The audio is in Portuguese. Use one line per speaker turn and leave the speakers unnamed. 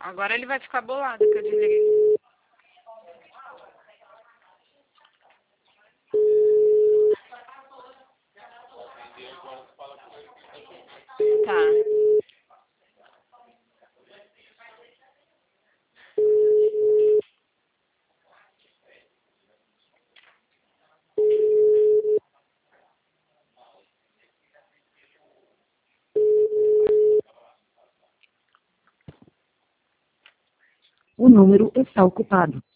Agora ele vai ficar bolado que eu desliguei. Tá.
O número está ocupado.